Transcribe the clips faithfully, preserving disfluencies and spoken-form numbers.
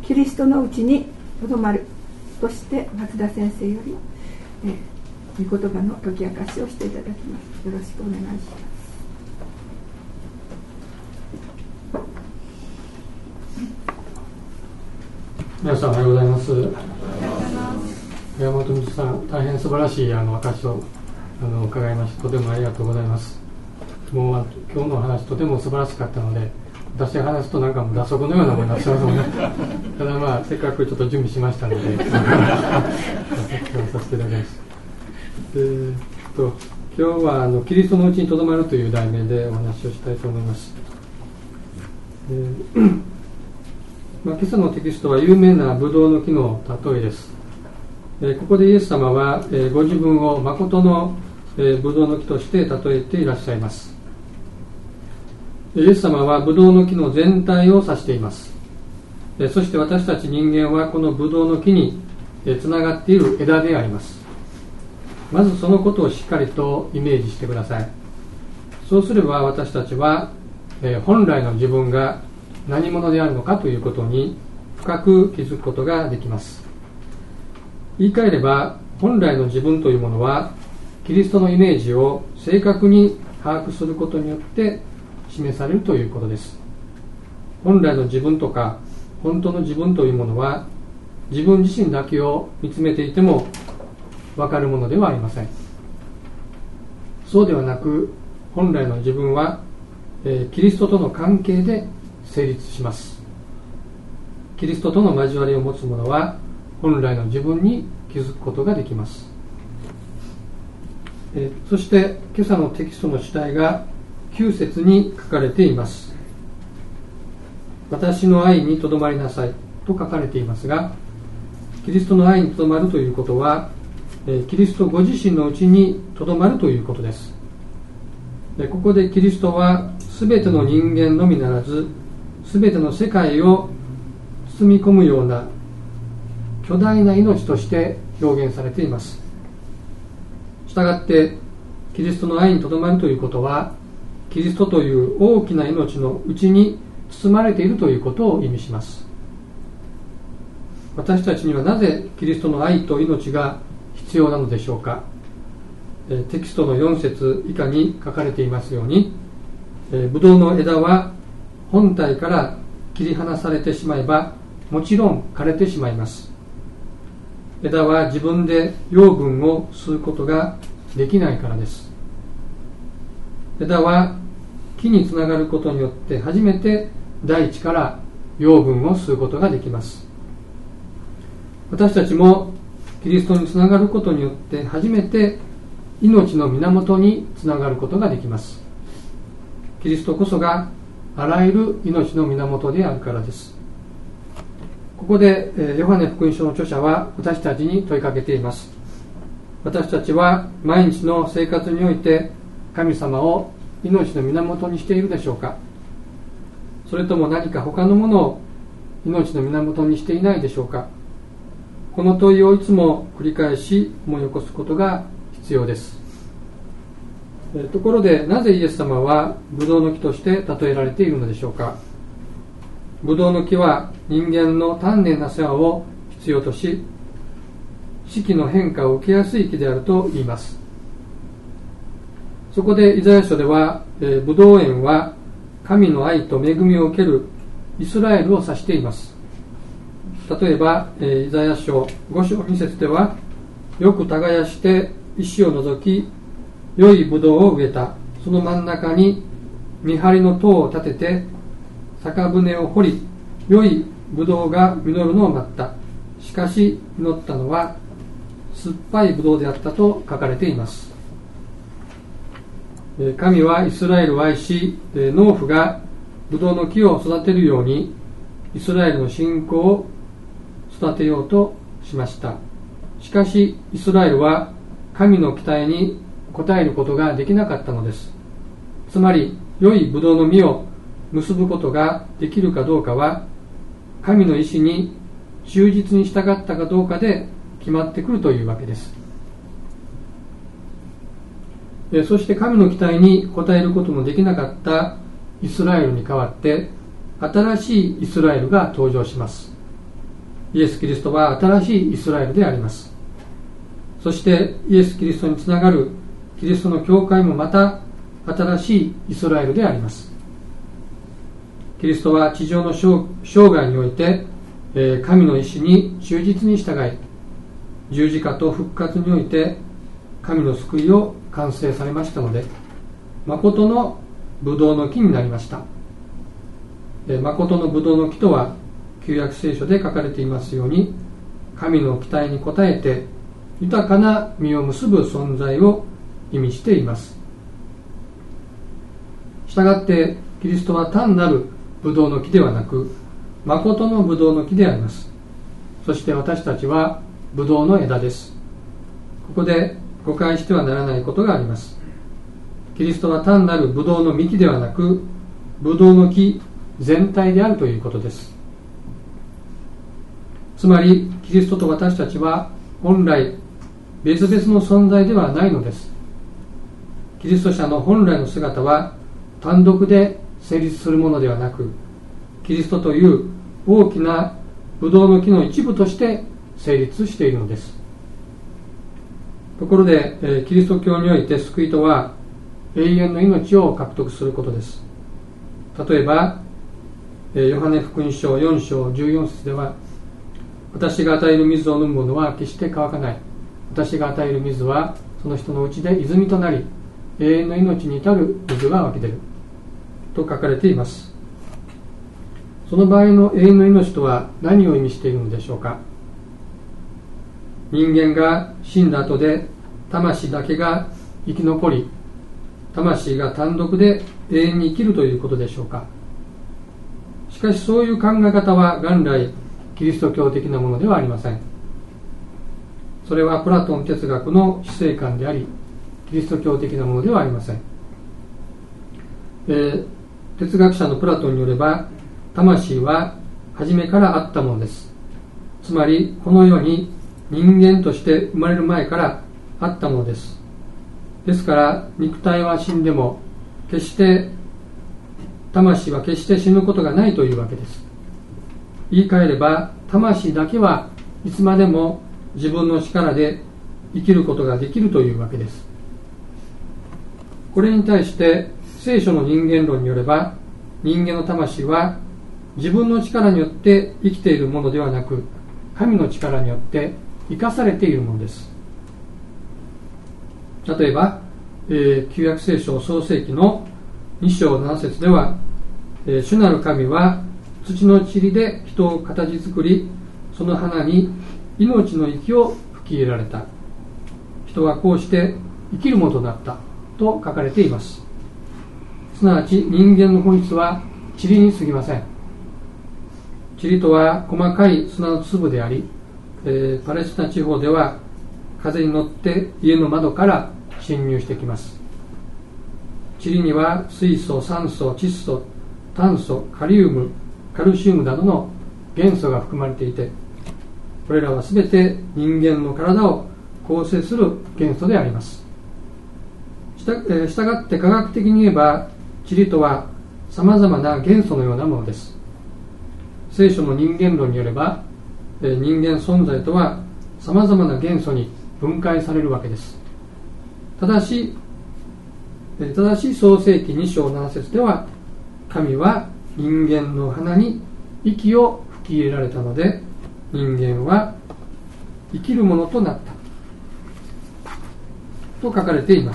キリストのうちにとどまるとして松田先生より、えー、御言葉の解き明かしをしていただきます。よろしくお願いします。 皆さんおはようございます。山本道さん、大変素晴らしいあの証をあの伺いまして、とてもありがとうございます。もう今日の話とても素晴らしかったので、私が話すとなんかもう打足のようなものになっちゃうのでただまあせっかくちょっと準備しましたので説明させていただきます。えー、っと今日はあのキリストのうちにとどまるという題名でお話をしたいと思います。えーまあ、今朝のテキストは有名なブドウの木の例えです。えー、ここでイエス様は、えー、ご自分を誠の、えー、ブドウの木として例えていらっしゃいます。イエス様はブドウの木の全体を指しています。えー、そして私たち人間はこのブドウの木に、えー、つながっている枝であります。まずそのことをしっかりとイメージしてください。そうすれば私たちは、えー、本来の自分が何者であるのかということに深く気づくことができます。言い換えれば、本来の自分というものはキリストのイメージを正確に把握することによって示されるということです。本来の自分とか本当の自分というものは自分自身だけを見つめていても分かるものではありません。そうではなく、本来の自分は、えー、キリストとの関係で成立します。キリストとの交わりを持つ者は本来の自分に気づくことができます。えー、そして今朝のテキストの主題がきゅう節に書かれています。私の愛にとどまりなさいと書かれていますが、キリストの愛にとどまるということは、えー、キリストご自身のうちにとどまるということです。でここでキリストはすべての人間のみならずすべての世界を包み込むような巨大な命として表現されています。したがってキリストの愛にとどまるということは、キリストという大きな命のうちに包まれているということを意味します。私たちにはなぜキリストの愛と命が必要なのでしょうか。テキストのよん節以下に書かれていますように、ブドウの枝は本体から切り離されてしまえばもちろん枯れてしまいます。枝は自分で養分を吸うことができないからです。枝は木につながることによって初めて大地から養分を吸うことができます。私たちもキリストにつながることによって初めて命の源につながることができます。キリストこそがあらゆる命の源であるからです。ここでヨハネ福音書の著者は私たちに問いかけています。私たちは毎日の生活において神様を命の源にしているでしょうか。それとも何か他のものを命の源にしていないでしょうか。この問いをいつも繰り返し思い起こすことが必要です。ところで、なぜイエス様はブドウの木として例えられているのでしょうか。ブドウの木は人間の丹念な世話を必要とし、四季の変化を受けやすい木であると言います。そこでイザヤ書では、えー、ブドウ園は神の愛と恵みを受けるイスラエルを指しています。例えば、えー、イザヤ書ご章に節では、よく耕して石を除き良いブドウを植えた。その真ん中に見張りの塔を立てて酒舟を掘り、良いブドウが実るのを待った。しかし実ったのは酸っぱいブドウであったと書かれています。神はイスラエルを愛し、農夫がブドウの木を育てるようにイスラエルの信仰を育てようとしました。しかしイスラエルは神の期待に応えることができなかったのです。つまり良いブドウの実を結ぶことができるかどうかは神の意志に忠実に従ったかどうかで決まってくるというわけです。そして神の期待に応えることもできなかったイスラエルに代わって新しいイスラエルが登場します。 イエス・キリストは新しいイスラエルであります。そしてイエス・キリストにつながるキリストの教会もまた新しいイスラエルであります。キリストは地上の生涯において神の意志に忠実に従い、十字架と復活において神の救いを完成されましたので、誠のブドウの木になりました。誠のブドウの木とは旧約聖書で書かれていますように、神の期待に応えて豊かな実を結ぶ存在を意味しています。したがってキリストは単なるブドウの木ではなく、誠のブドウの木であります。そして私たちはブドウの枝です。ここで誤解してはならないことがあります。キリストは単なるブドウの幹ではなく、ブドウの木全体であるということです。つまりキリストと私たちは本来別々の存在ではないのです。キリスト者の本来の姿は単独で成立するものではなく、キリストという大きなブドウの木の一部として成立しているのです。ところで、えー、キリスト教において救いとは永遠の命を獲得することです。例えば、えー、ヨハネ福音書よん章じゅうよん節では、私が与える水を飲む者は決して乾かない。私が与える水はその人のうちで泉となり、永遠の命に至る水が湧き出ると書かれています。その場合の永遠の命とは何を意味しているのでしょうか。人間が死んだ後で魂だけが生き残り、魂が単独で永遠に生きるということでしょうか。しかしそういう考え方は元来キリスト教的なものではありません。それはプラトン哲学の死生観であり、キリスト教的なものではありません。えー、哲学者のプラトンによれば、魂は初めからあったものです。つまりこの世に人間として生まれる前からあったものです。ですから肉体は死んでも決して魂は決して死ぬことがないというわけです。言い換えれば、魂だけはいつまでも自分の力で生きることができるというわけです。これに対して聖書の人間論によれば、人間の魂は自分の力によって生きているものではなく、神の力によって生かされているものです。例えば、えー、旧約聖書創世記のに章なな節では、えー、主なる神は土の塵で人を形作り、その花に命の息を吹き入れられた。人はこうして生きるものとなったと書かれています。すなわち人間の本質は塵に過ぎません。塵とは細かい砂の粒であり、えー、パレスチナ地方では風に乗って家の窓から侵入してきます。塵には水素、酸素、窒素、炭素、カリウム、カルシウムなどの元素が含まれていて、これらはすべて人間の体を構成する元素であります。した、えー、したがって科学的に言えば、塵とはさまざまな元素のようなものです。聖書の人間論によれば、えー、人間存在とはさまざまな元素に分解されるわけです。ただし、えー、ただし創世記に章なな節では、神は人間の鼻に息を吹き入れられたので、人間は生きるものとなったと書かれています。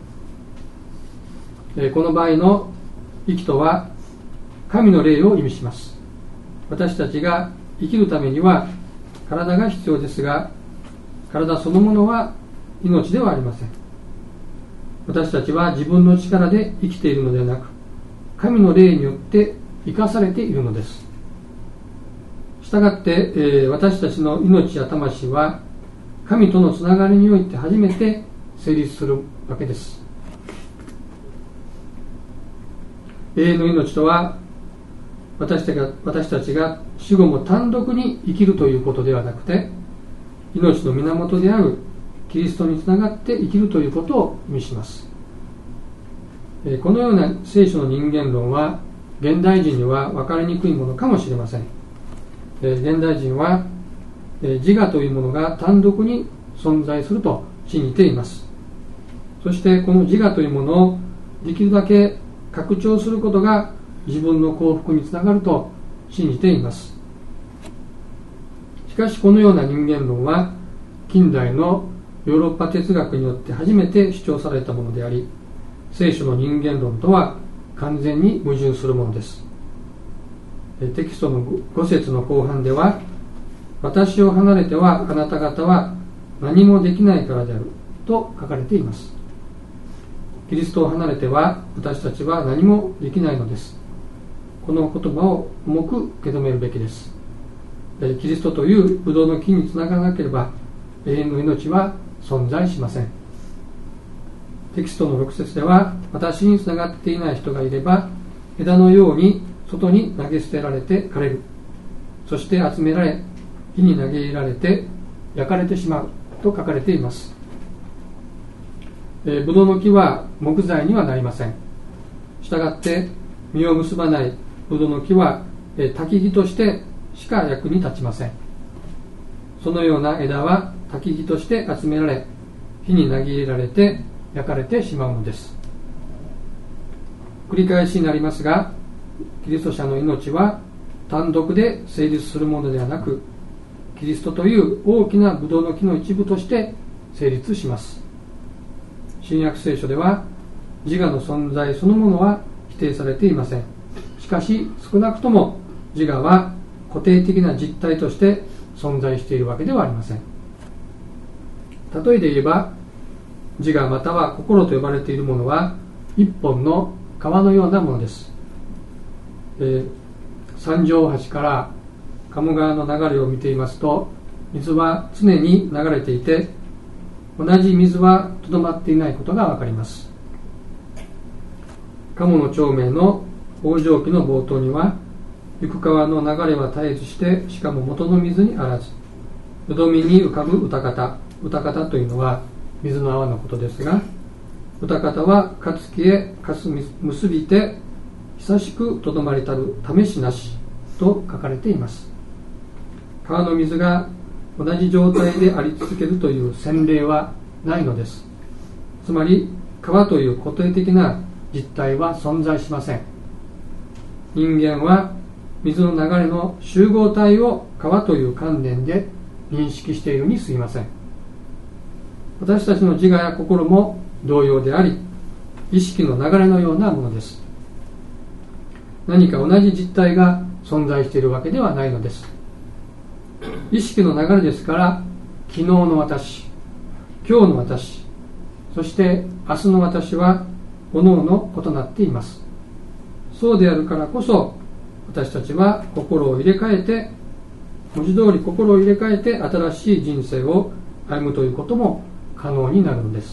この場合の息とは神の霊を意味します。私たちが生きるためには体が必要ですが、体そのものは命ではありません。私たちは自分の力で生きているのではなく、神の霊によって生かされているのです。したがって、えー、私たちの命や魂は神とのつながりにおいて初めて成立するわけです。永遠の命とは、私たちが、私たちが死後も単独に生きるということではなくて、命の源であるキリストにつながって生きるということを意味します。えー、このような聖書の人間論は現代人には分かりにくいものかもしれません。 現代人は自我というものが単独に存在すると信じています。そしてこの自我というものをできるだけ拡張することが自分の幸福につながると信じています。しかしこのような人間論は近代のヨーロッパ哲学によって初めて主張されたものであり、聖書の人間論とは完全に矛盾するものです。テキストのご節の後半では、私を離れてはあなた方は何もできないからであると書かれています。キリストを離れては私たちは何もできないのです。この言葉を重く受け止めるべきです。キリストというブドウの木につながらなければ永遠の命は存在しません。テキストのろく節では、私につながっていない人がいれば枝のように外に投げ捨てられて枯れる。そして集められ火に投げ入れられて焼かれてしまうと書かれています。ブドウの木は木材にはなりません。したがって実を結ばないブドウの木は焚き木としてしか役に立ちません。そのような枝は焚き木として集められ火に投げ入れられて焼かれてしまうのです。繰り返しになりますが、キリスト者の命は単独で成立するものではなく、キリストという大きなブドウの木の一部として成立します。新約聖書では自我の存在そのものは否定されていません。しかし少なくとも自我は固定的な実体として存在しているわけではありません。例えで言えば、自我または心と呼ばれているものは一本の川のようなものです。えー、三条大橋から鴨川の流れを見ていますと、水は常に流れていて、同じ水はとどまっていないことがわかります。鴨の長命の往生記の冒頭には、行く川の流れは絶えずして、しかも元の水にあらず、よどみに浮かぶ歌方、歌方というのは水の泡のことですが、歌方はかつきへかす結びて久しくとどまりたる試しなしと書かれています。川の水が同じ状態であり続けるという先例はないのです。つまり川という固定的な実態は存在しません。人間は水の流れの集合体を川という観念で認識しているに過ぎません。私たちの自我や心も同様であり、意識の流れのようなものです。何か同じ実体が存在しているわけではないのです。意識の流れですから、昨日の私、今日の私、そして明日の私は各々異なっています。そうであるからこそ、私たちは心を入れ替えて、文字通り心を入れ替えて新しい人生を歩むということも可能になるのです。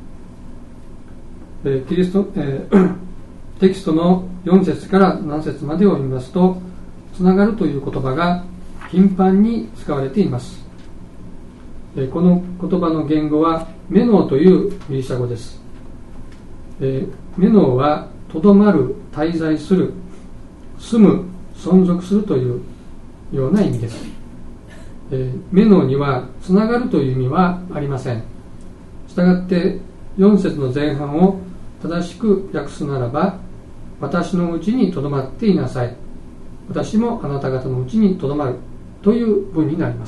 えー、キリスト、えー、テキストのよん節からなな節までを読みますと、つながるという言葉が頻繁に使われています。えー、この言葉の言語はメノーというギリシャ語です。えー、メノーはとどまる、滞在する、住む、存続するというような意味です。えー、メノーにはつながるという意味はありません。したがってよん節の前半を正しく訳すならば、私のうちにとどまっていなさい、私もあなた方のうちにとどまるという文になります。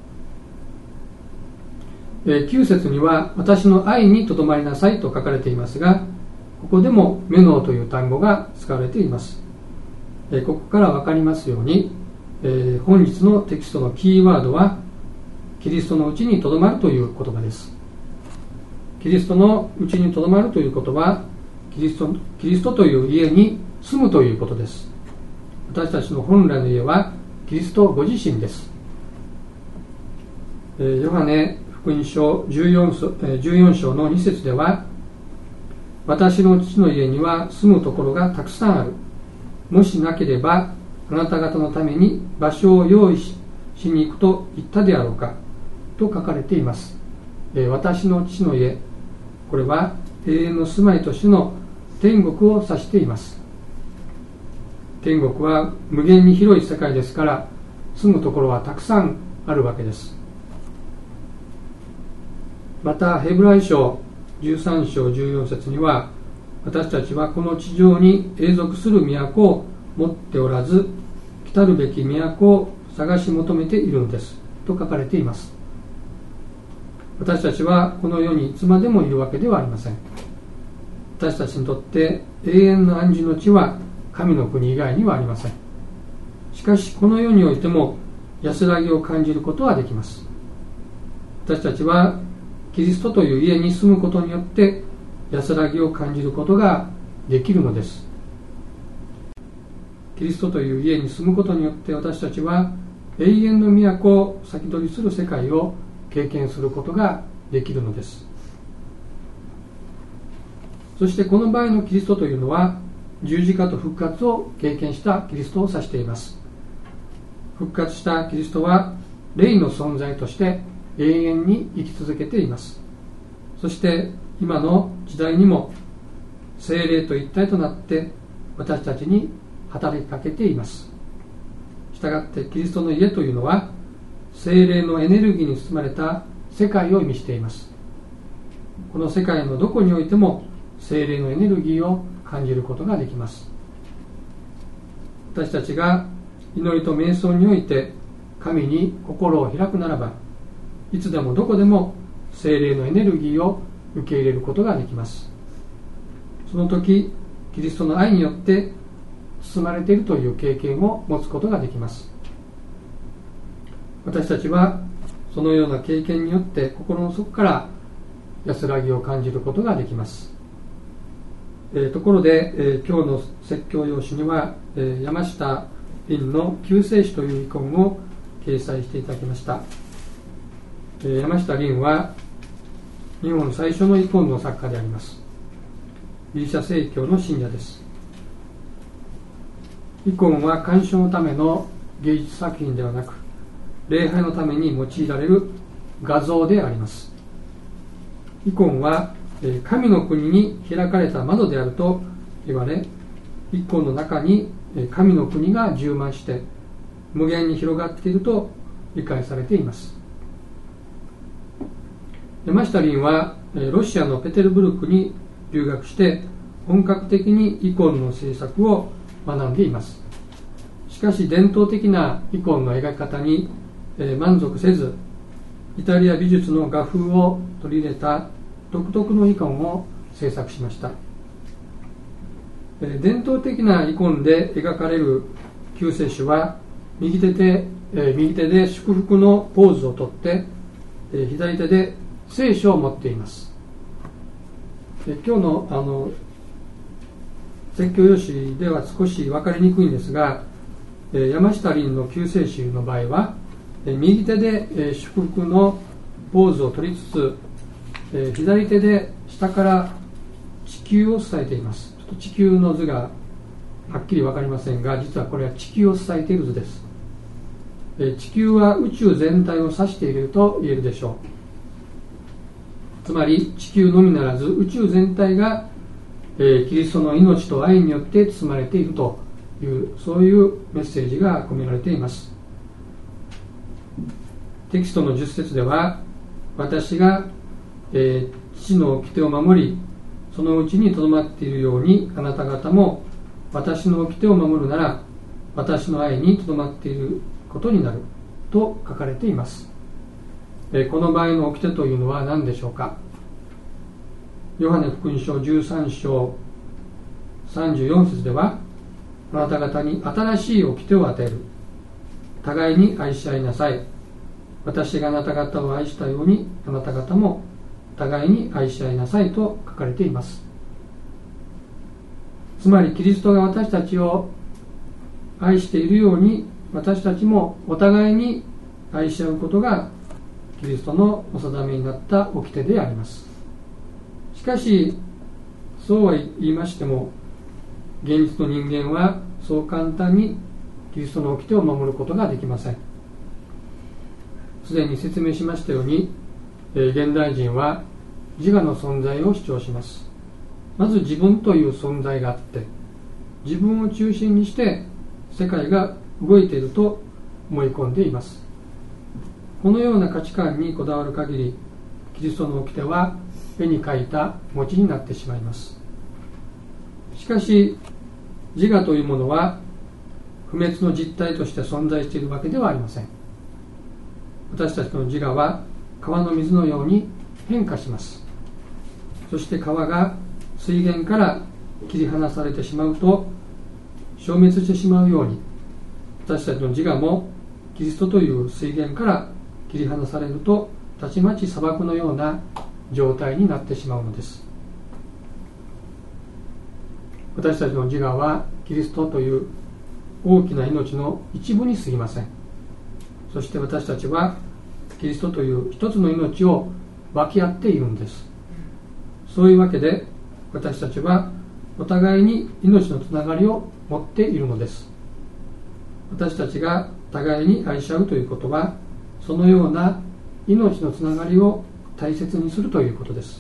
えー、きゅう節には私の愛にとどまりなさいと書かれていますが、ここでもメノーという単語が使われています。えー、ここから分かりますように、えー、本日のテキストのキーワードはキリストのうちにとどまるという言葉です。キリストのうちにとどまるということは、キリスト、キリストという家に住むということです。私たちの本来の家はキリストご自身です。えー、ヨハネ福音書じゅうよん章、えー、じゅうよん章のに節では、私の父の家には住むところがたくさんある。もしなければあなた方のために場所を用意 し, しに行くと言ったであろうかと書かれています。えー、私の父の家、これは永遠の住まいとしての天国を指しています。天国は無限に広い世界ですから、 住むところはたくさんあるわけです。またヘブライ書じゅうさん章じゅうよん節には、私たちはこの地上に永続する都を持っておらず、来たるべき都を探し求めているのですと書かれています。私たちはこの世にいつまでもいるわけではありません。私たちにとって永遠の安住の地は神の国以外にはありません。しかしこの世においても安らぎを感じることはできます。私たちはキリストという家に住むことによって安らぎを感じることができるのです。キリストという家に住むことによって私たちは永遠の都を先取りする世界を経験することができるのです。そしてこの場合のキリストというのは十字架と復活を経験したキリストを指しています。復活したキリストは霊の存在として永遠に生き続けています。そして今の時代にも聖霊と一体となって私たちに働きかけています。したがってキリストの家というのは聖霊のエネルギーに包まれた世界を意味しています。この世界のどこにおいても聖霊のエネルギーを感じることができます。私たちが祈りと瞑想において神に心を開くならば、いつでもどこでも聖霊のエネルギーを受け入れることができます。その時キリストの愛によって包まれているという経験を持つことができます。私たちはそのような経験によって心の底から安らぎを感じることができます。えー、ところで、えー、今日の説教用紙には、えー、山下凛の救世主というイコンを掲載していただきました。えー、山下凛は日本最初のイコンの作家であります。ギリシャ正教の信者です。イコンは鑑賞のための芸術作品ではなく、礼拝のために用いられる画像であります。イコンは神の国に開かれた窓であると言われ、イコンの中に神の国が充満して無限に広がっていると理解されています。山下凛はロシアのペテルブルクに留学して本格的にイコンの制作を学んでいます。しかし伝統的なイコンの描き方に満足せず、イタリア美術の画風を取り入れた独特のイコンを制作しました。伝統的なイコンで描かれる救世主は右手で右手で祝福のポーズをとって左手で聖書を持っています。今日のあの説教用紙では少し分かりにくいんですが、山下凛の救世主の場合は右手で祝福のポーズを取りつつ、左手で下から地球を伝えています。ちょっと地球の図がはっきり分かりませんが、実はこれは地球を伝えている図です。地球は宇宙全体を指していると言えるでしょう。つまり地球のみならず宇宙全体がキリストの命と愛によって包まれているという、そういうメッセージが込められています。テキストのじゅっ節では、私がえー、父の掟を守りそのうちにとどまっているように、あなた方も私の掟を守るなら私の愛にとどまっていることになると書かれています。えー、この場合の掟というのは何でしょうか。ヨハネ福音書じゅうさん章さんじゅうよん節では、あなた方に新しい掟を与える、互いに愛し合いなさい、私があなた方を愛したようにあなた方も互いに愛し合いなさいと書かれています。つまりキリストが私たちを愛しているように、私たちもお互いに愛し合うことがキリストのお定めになった掟であります。しかしそうは言いましても、現実の人間はそう簡単にキリストの掟を守ることができません。すでに説明しましたように、現代人は自我の存在を主張します。まず自分という存在があって、自分を中心にして世界が動いていると思い込んでいます。このような価値観にこだわる限り、キリストの掟は絵に描いた餅になってしまいます。しかし自我というものは不滅の実体として存在しているわけではありません。私たちの自我は川の水のように変化します。そして川が水源から切り離されてしまうと消滅してしまうように、私たちの自我もキリストという水源から切り離されるとたちまち砂漠のような状態になってしまうのです。私たちの自我はキリストという大きな命の一部に過ぎません。そして私たちはキリストという一つの命を分け合っているんです。そういうわけで私たちはお互いに命のつながりを持っているのです。私たちが互いに愛し合うということは、そのような命のつながりを大切にするということです。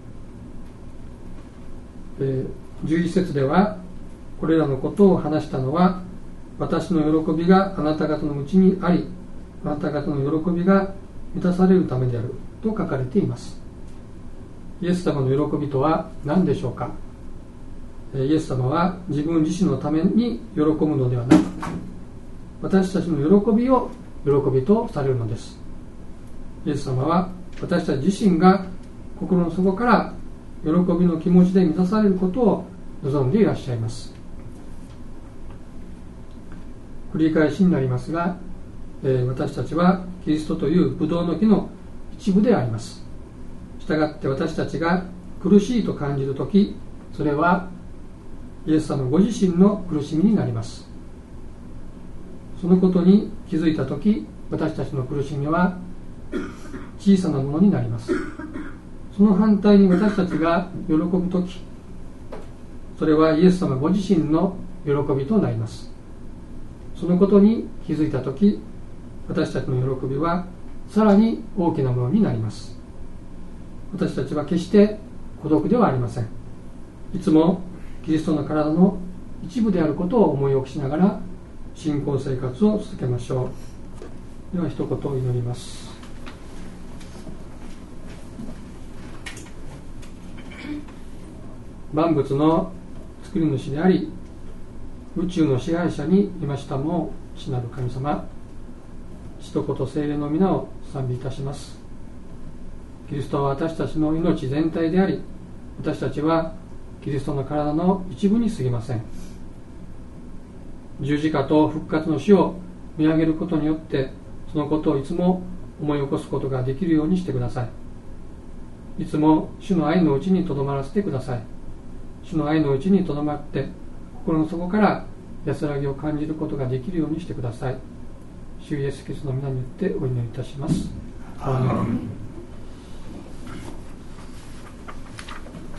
えー、じゅういっ節では、これらのことを話したのは私の喜びがあなた方のうちにあり、あなた方の喜びが満たされるためであると書かれています。イエス様の喜びとは何でしょうか。イエス様は自分自身のために喜ぶのではなく、私たちの喜びを喜びとされるのです。イエス様は私たち自身が心の底から喜びの気持ちで満たされることを望んでいらっしゃいます。繰り返しになりますが、えー、私たちはキリストというブドウの木の一部であります。したがって私たちが苦しいと感じるとき、それはイエス様ご自身の苦しみになります。そのことに気づいたとき、私たちの苦しみは小さなものになります。その反対に私たちが喜ぶとき、それはイエス様ご自身の喜びとなります。そのことに気づいたとき、私たちの喜びはさらに大きなものになります。私たちは決して孤独ではありません。いつもキリストの体の一部であることを思い起こしながら信仰生活を続けましょう。では一言祈ります。万物の作り主であり、宇宙の支配者にいましたもう父なる神様、父と子と聖霊の皆を賛美いたします。キリストは私たちの命全体であり、私たちはキリストの体の一部に過ぎません。十字架と復活の死を見上げることによって、そのことをいつも思い起こすことができるようにしてください。いつも主の愛のうちにとどまらせてください。主の愛のうちにとどまって、心の底から安らぎを感じることができるようにしてください。主イエスキリストの皆によってお祈りいたします。アーメン。